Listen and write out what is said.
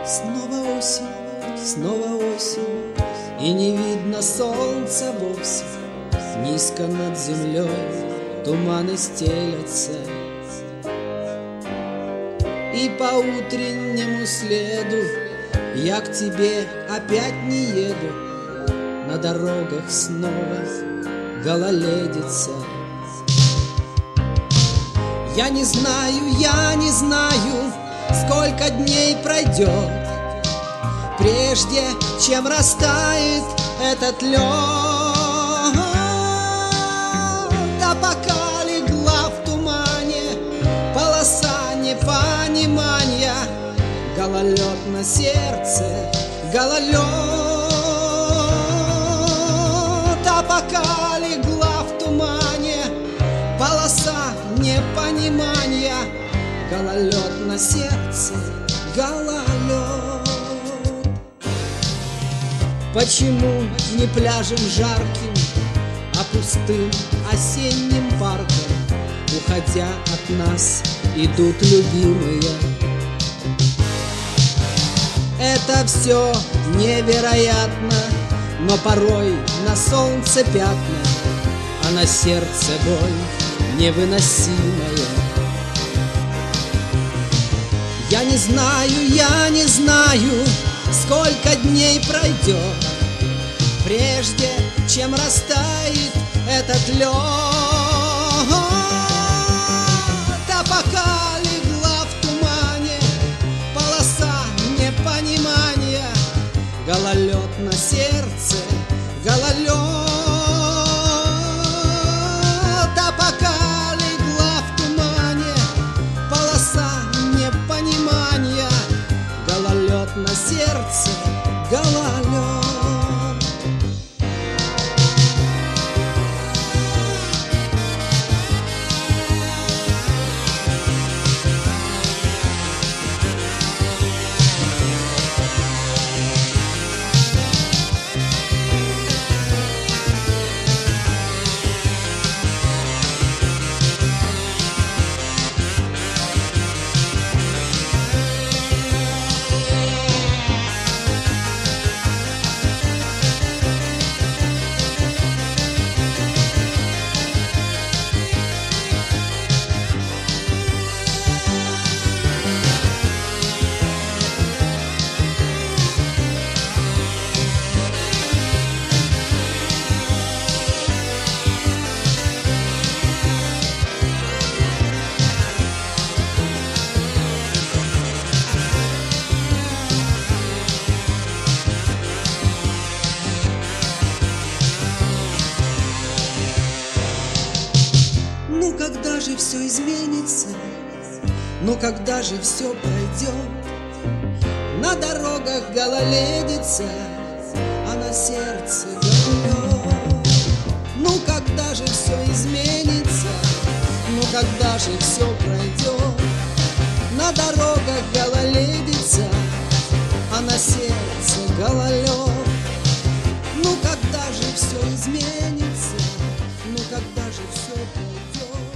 Снова осень, и не видно солнца вовсе. Низко над землей туманы стелятся, и по утреннему следу я к тебе опять не еду. На дорогах снова гололедица. Я не знаю, сколько дней пройдет, прежде чем растает этот лед. А пока легла в тумане полоса непонимания, гололед на сердце, гололед. А пока легла в тумане полоса непонимания, гололед на сердце, гололед. Почему не пляжем жарким, а пустым осенним парком, уходя от нас, идут любимые? Это все невероятно, но порой на солнце пятна, а на сердце боль невыносимая. Я не знаю, сколько дней пройдет, прежде чем растает этот лед. А пока легла в тумане полоса непонимания, гололед на сердце, гололед. А пока легла в тумане полоса непонимания, гололед на сердце, гололед. Ну когда же все изменится? Ну когда же все пройдет? На дорогах гололедица, а на сердце гололед. Ну когда же все изменится? Ну когда же все пройдет? На дорогах гололедица, а на сердце гололед. Ну когда же все изменится? Ну когда же все пройдет?